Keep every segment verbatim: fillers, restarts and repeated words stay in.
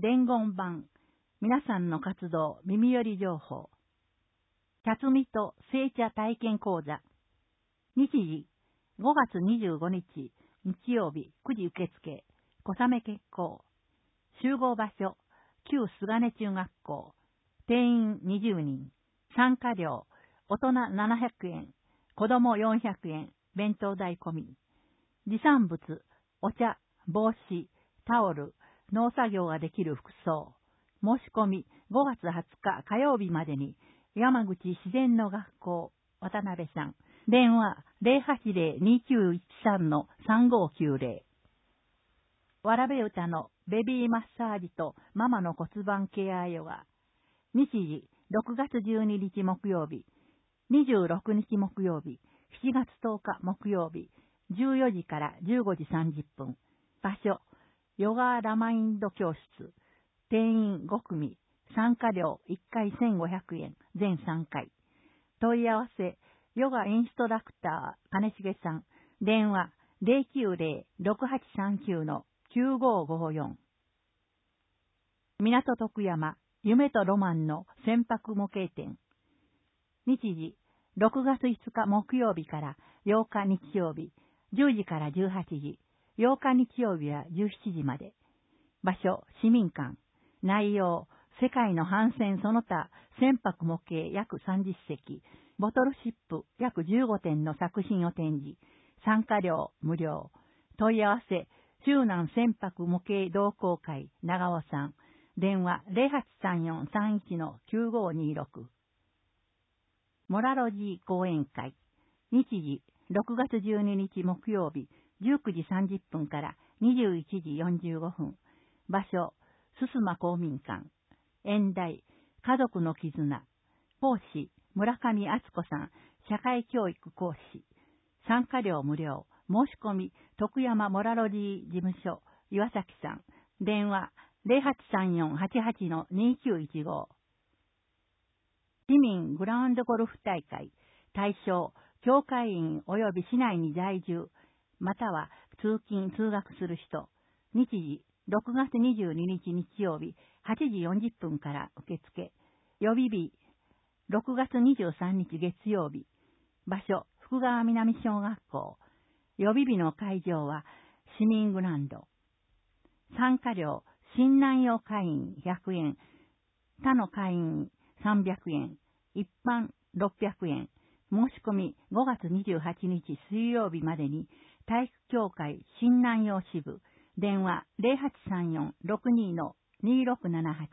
伝言版、皆さんの活動耳寄り情報。茶摘みと製茶体験講座。日時、ごがつにじゅうごにち、日曜日くじ受付、小雨結構。集合場所、旧菅根中学校。定員にじゅうにん。参加料、大人ななひゃくえん、子供よんひゃくえん、弁当代込み。持参物、お茶、帽子、タオル、農作業ができる服装。申し込みごがつはつか火曜日までに、山口自然の学校、渡辺さん。電話 ゼロはちゼロ にきゅういちさん さんごきゅうゼロ。わらべ歌のベビーマッサージとママの骨盤ケアヨガ。日時ろくがつじゅうににち木曜日、にじゅうろくにち木曜日、しちがつとおか木曜日、じゅうよじからじゅうごじさんじゅっぷん。場所、ヨガラマインド教室。定員ごくみ。参加料いっかいせんごひゃくえん。全さんかい。問い合わせ、ヨガインストラクター、金重さん。電話、ゼロきゅうゼロ ろくはちさんきゅう きゅうごごよん。港徳山、夢とロマンの船舶模型店。日時、ろくがついつか木曜日からようか日曜日、じゅうじからじゅうはちじ、ようか日曜日はじゅうしちじまで。場所、市民館。内容、世界の帆船その他、船舶模型約さんじゅっせき、ボトルシップ約じゅうごてんの作品を展示。参加料無料。問い合わせ、周南船舶模型同好会長尾さん。電話 ゼロはちさんよんさんいち きゅうごにろく。モラロジー講演会。日時、ろくがつじゅうににち木曜日、じゅうくじさんじゅっぷんからにじゅういちじよんじゅうごふん。場所、すすま公民館。演題、家族の絆。講師、村上敦子さん、社会教育講師。参加料無料。申し込み、徳山モラロジー事務所、岩崎さん。電話、ゼロはちさんよんはちはち にきゅういちご。市民グラウンドゴルフ大会。対象、教会員及び市内に在住、または通勤通学する人。日時、ろくがつにじゅうににち日曜日、はちじよんじゅっぷんから受付。予備日、ろくがつにじゅうさんにち月曜日。場所、福川南小学校。予備日の会場は市民グラウンド。参加料、新南洋会員ひゃくえん、他の会員さんびゃくえん、一般ろっぴゃくえん。申し込みごがつにじゅうはちにち水曜日までに体育協会新南洋支部。電話 ゼロはちさんよん ろくに にろくななはち。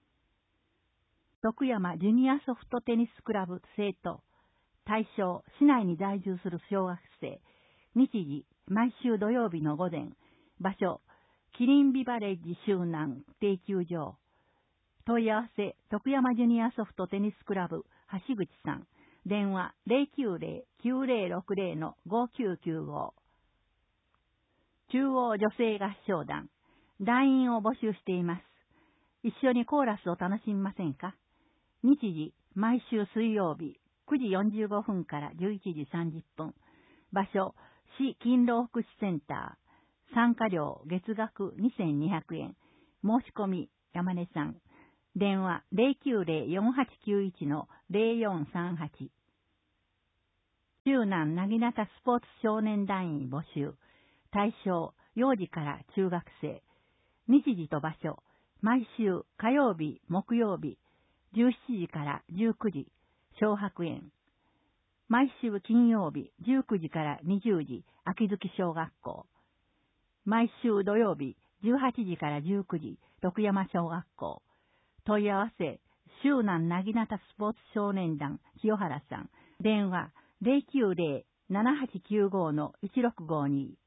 徳山ジュニアソフトテニスクラブ生徒。対象、市内に在住する小学生。日時、毎週土曜日の午前。場所、キリンビバレッジ周南定休場。問い合わせ、徳山ジュニアソフトテニスクラブ橋口さん。電話 ゼロきゅうゼロ きゅうゼロろくゼロ ごきゅうきゅうご。中央女性合唱団。団員を募集しています。一緒にコーラスを楽しみませんか？日時、毎週水曜日、くじよんじゅうごふんからじゅういちじさんじゅっぷん。場所、市勤労福祉センター。参加料、月額にせんにひゃくえん。申し込み、山根さん。電話 ゼロきゅうゼロ よんはちきゅういち ゼロよんさんはち。周南なぎなたスポーツ少年団員募集。対象、幼児から中学生。日時と場所、毎週火曜日、木曜日、じゅうしちじからじゅうくじ、小白園。毎週金曜日、じゅうくじからにじゅうじ、秋月小学校。毎週土曜日、じゅうはちじからじゅうくじ、徳山小学校。問い合わせ、周南なぎなたスポーツ少年団、清原さん。電話、ゼロきゅうゼロ ななはちきゅうご いちろくごに。